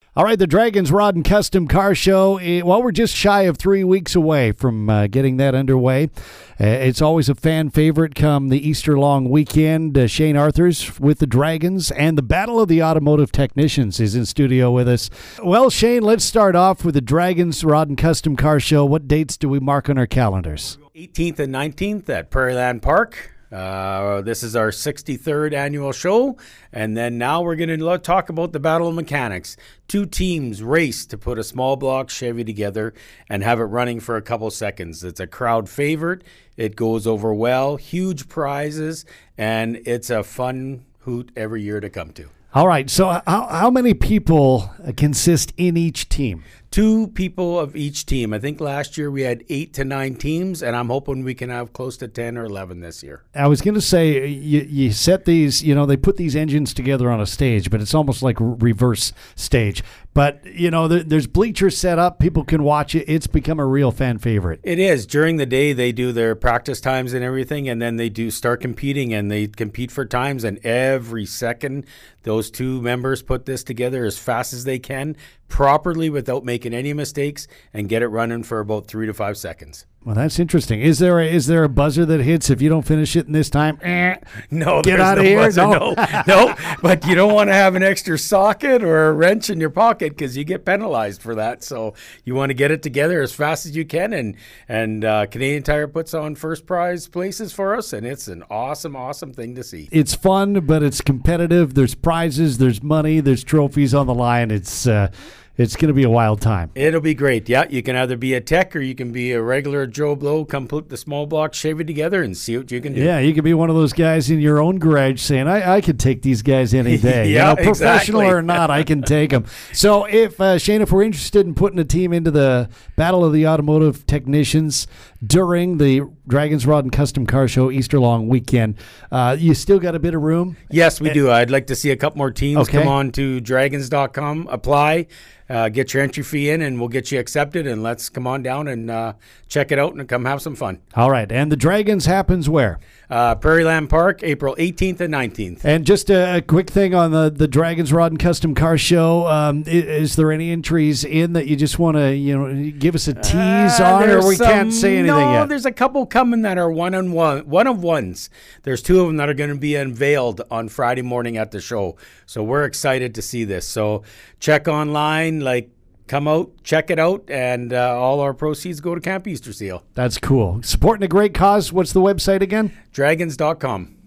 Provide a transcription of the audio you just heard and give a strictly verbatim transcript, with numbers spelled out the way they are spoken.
All right, the Dragons Rod and Custom Car Show. eh, Well, we're just shy of three weeks away from uh, getting that underway. Uh, it's always a fan favorite come the Easter long weekend. Uh, Shane Arthurs with the Dragons and the Battle of the Automotive Technicians is in studio with us. Well, Shane, let's start off with the Dragons Rod and Custom Car Show. What dates do we mark on our calendars? eighteenth and nineteenth at Prairieland Park. Uh, this is our sixty-third annual show, and then now we're going to talk about the Battle of Mechanics. Two teams race to put a small block Chevy together and have it running for a couple seconds. It's a crowd favorite. It goes over well, huge prizes, and it's a fun hoot every year to come to. All right, so how, how many people consist in each team? Two people of each team. I think last year we had eight to nine teams, and I'm hoping we can have close to ten or eleven this year. I was going to say, you, you set these, you know, they put these engines together on a stage, but it's almost like reverse stage. But, you know, there, there's bleachers set up. People can watch it. It's become a real fan favorite. It is. During the day, they do their practice times and everything, and then they do start competing, and they compete for times. And every second, those two members put this together as fast as they can, properly without making any mistakes, and get it running for about three to five seconds. Well, that's interesting. Is there a, is there a buzzer that hits if you don't finish it in this time? Eh, no, get there's out no of here. Buzzer, no, no, no. But you don't want to have an extra socket or a wrench in your pocket because you get penalized for that. So you want to get it together as fast as you can. And and uh, Canadian Tire puts on first prize places for us, and it's an awesome, awesome thing to see. It's fun, but it's competitive. There's prizes. There's money. There's trophies on the line. It's uh, It's going to be a wild time. It'll be great. Yeah, you can either be a tech or you can be a regular Joe Blow. Come put the small block Chevy together and see what you can do. Yeah, you can be one of those guys in your own garage saying, I, I could take these guys any day. Yeah, you know, professional exactly. or not, I can take them. So if, uh, Shane, if we're interested in putting a team into the Battle of the Automotive Technicians during the Dragons Rod and Custom Car Show Easter long weekend, uh, you still got a bit of room? Yes, we do. I'd like to see a couple more teams Okay. come on to dragons dot com, apply. Uh, get your entry fee in, and we'll get you accepted, and let's come on down and uh, check it out and come have some fun. All right. And the Dragons happens where? Uh, Prairieland Park, April eighteenth and nineteenth. And just a, a quick thing on the, the Dragons Rod and Custom Car Show. Um, is, is there any entries in that you just want to, you know, give us a tease Uh, on, or there's we some- can't say anything no, yet? there's a couple coming that are one on one, one of ones. There's two of them that are going to be unveiled on Friday morning at the show. So we're excited to see this. So check online, like, come out, check it out, and uh, all our proceeds go to Camp Easter Seal. That's cool. Supporting a great cause. What's the website again? dragons dot com.